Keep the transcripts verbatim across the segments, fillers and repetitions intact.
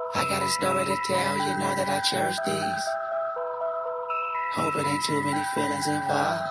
I got a story to tell, you know that I cherish these. Hope it ain't too many feelings involved.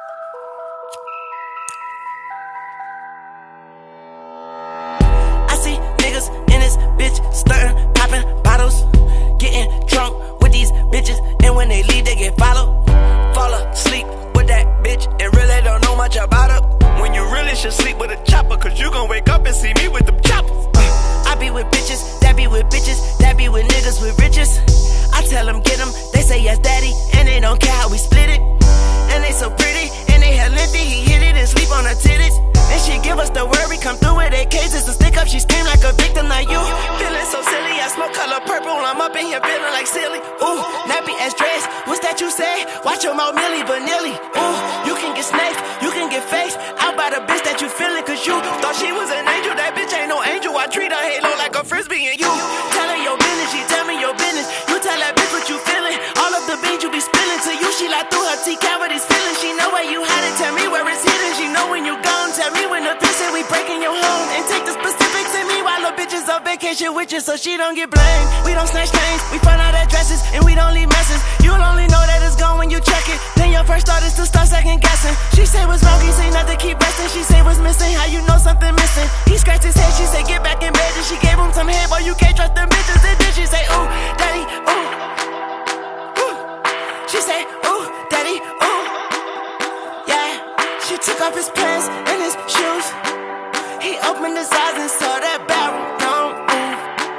I see niggas in this bitch stuntin', poppin' bottles, getting drunk with these bitches, and when they leave they get followed. Fall asleep with that bitch and really don't know much about her. When you really should sleep with a chopper, cause you gon' wake up and see me with them choppers. I be with bitches, that be with bitches, that be with niggas with riches. I tell them get them, they say yes daddy, and they don't care how we split it. And they so pretty, and they hell lengthy, he hit it and sleep on her titties. And she give us the word, we come through with eight cases to stick up, she scream like a victim, like you. Feeling so silly, I smoke color purple, I'm up in here feeling like silly. Ooh, nappy ass dress, what's that you say? Watch your mouth Millie Vanilli. Ooh, you can get snaked, you can get faced out by the bitch that you feeling, cause you thought she was an angel, that bitch ain't no angel. I treat her halo like a frisbee, and you tell her your business, she tell me your business. You tell that bitch what you feeling, all of the beans you be spilling. To you she like through her teeth cavities feeling. She know where you had it, tell me where it's hidden. She know when you gone, tell me when the bitch say we breaking your home. And take the specifics in me while the bitch is on vacation with you, so she don't get blamed. We don't snatch chains, we find out addresses, and we don't leave messes. You'll only know that it's gone when you check it. Then your first thought is to start second guessing. She say what's wrong, he say nothing, keep resting. She say what's missing, how you know something missing. He scratched his head, she say get back in bed. And she gave him some head, boy you can't trust them bitches. And then she say ooh, daddy, ooh, ooh. She say ooh, daddy, ooh. Yeah, she took off his pants and his shoes. He opened his eyes and saw that barrel don't move.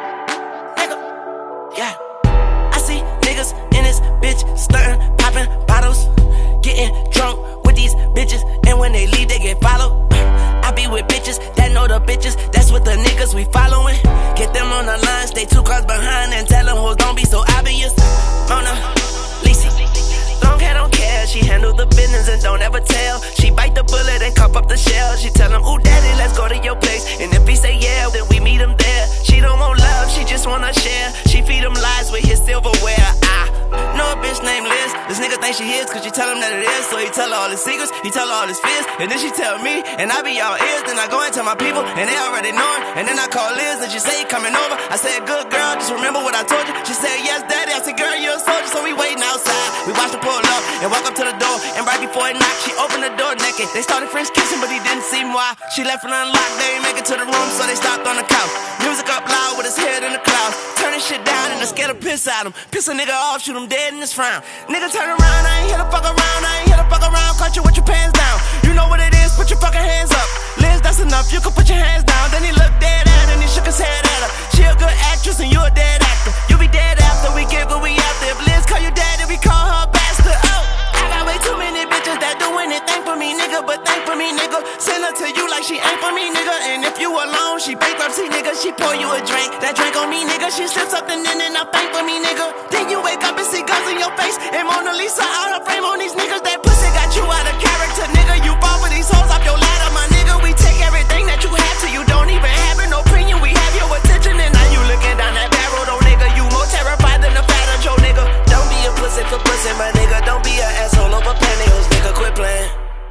Nigga, yeah. I see niggas in this bitch stuntin', poppin' bottles, getting drunk with these bitches, and when they leave they get followed. I be with bitches that know the bitches, that's what the niggas we following. Get them on the line, stay two cars behind, and tell them hoes don't be so obvious. Mona Lisa, long hair don't care, she handle the business and don't ever tell. She bite the bullet and cup up the shell. She tell him, ooh daddy, let's go to your place. And if he say yeah, then we meet him there. She don't want love, she just wanna share. She feed him lies with his silverware. I know a bitch named Liz. This nigga think she his, cause she tell him that it is. So he tell her all his secrets, he tell her all his fears. And then she tell me, and I be all ears. Then I go and tell my people, and they already know him. And then I call Liz, and she say he coming over. I said, good girl, just remember what I told you. She said, yes daddy. I said, girl, you're a soldier. So we waiting outside. We watched her pull up and walk up to the door. And right before it knocked, she opened the door naked. They started French kissing, but he didn't see why. She left it unlocked, they ain't make it to the room, so they stopped on the couch. Music up loud with his head in the clouds. Turning shit down and the scared to piss at him. Piss a nigga off, shoot him dead in his frown. Nigga turn around, I ain't here to fuck around. I ain't here to fuck around, cut you with your pants down. You know what it is, put your fucking hands up. Liz, that's enough, you can put your hands down. Then he looked dead at her and he shook his head at her. She a good actress and you a dead actor. You be dead after we get what we after. If Liz call you daddy, we call her bastard. Oh, I got way too many bitches that do anything for me, nigga. But thank for me, nigga. Send her to you like she ain't for me, nigga. And if you alone, she bankruptcy, nigga. She pour you a drink, that drink on me, nigga. She slips something in and I thank for me, nigga. Then you wake up and see guns in your face and Mona Lisa out her frame on these niggas. That pussy got you out of character, nigga. You fall for these hoes off your ladder, my nigga. We take everything that you have till you don't even have an opinion. We have your attention and now you looking down that barrel, though, nigga. You more terrified than the fatter Joe, nigga. Don't be a pussy for pussy, my nigga. Don't be an asshole over pantyhose, nigga. Quit playing.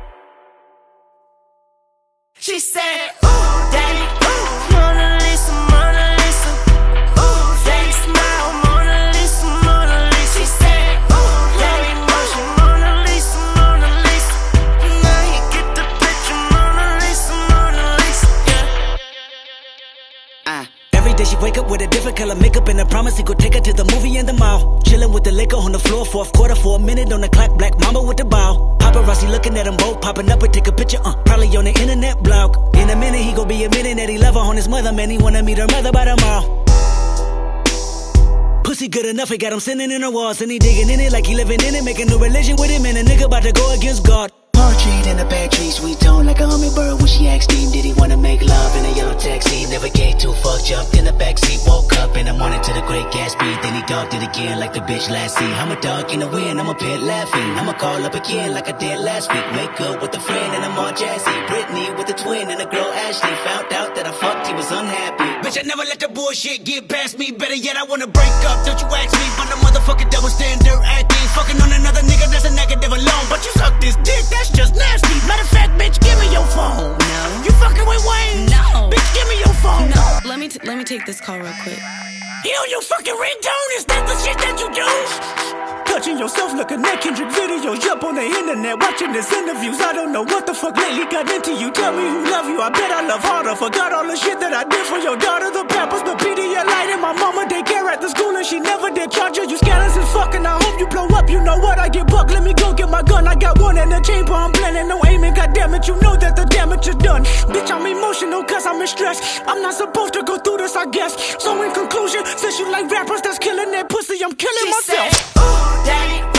She said, ooh, daddy, ooh, Mona Lisa, Mona Lisa. Ooh, daddy smile, Mona Lisa, Mona Lisa. She said, ooh, daddy motion, Mona Lisa, Mona Lisa. Now he get the picture, Mona Lisa, Mona Lisa, yeah. Uh. Every day she wake up with a different color makeup, and I promise he could take her to the movie in the mall. Chillin' with the liquor on the floor, fourth quarter for a minute on the clock. Black mama with the ball. Paparazzi looking at them both, popping up and take a picture, uh, probably on the internet blog. In a minute he gon' be admitting that he love her on his mother, man. He wanna meet her mother by tomorrow. Pussy good enough, he got him sitting in the walls, and he digging in it like he living in it, making a religion with him, and a nigga about to go against God. Portrait in the back tree, sweet tone like a hummingbird. When she asked him, did he wanna make love in a yellow taxi? Never gave two fuck, jumped in the backseat. Woke up in the morning to the Great Gatsby. Then he dogged it again like the bitch last scene. I'm a dog in the wind, I'm a pet laughing. I'ma call up again like I did last week. Wake up with a friend and I'm all jazzy. Brittany with a twin and a girl Ashley. Found out that I fucked, he was unhappy. Bitch, I never let the bullshit get past me. Better yet, I wanna break up, don't you ask me. I'm the motherfucking double standard acting. Fucking on another nigga, that's a negative alone. But you suck this dick, that's just nasty. Matter of fact, bitch, give me your phone. No. You fucking with Wayne? No. Bitch, give me your phone. No. Let me t let me take this call real quick. You on your fucking ringtone? Is that the shit that you do? Touching yourself looking at Kendrick videos, up on the internet, watching his interviews. I don't know what the fuck lately got into you. Tell me who love you, I bet I love harder. Forgot all the shit that I did for your daughter. The Pampers, the Pedialyte, and my mama daycare at the school, and she never did charge her. You scandalous as fuck, and I hope you blow up. You know what, I get bucked, let me go get my gun. I got one in the chamber, I'm planning no aiming. God damn it, you know that the damage is done. Bitch, I'm emotional cause I'm in stress. I'm not supposed to go through this, I guess. So in conclusion, since you like rappers that's killing that pussy, I'm killing She myself. said, ooh, daddy.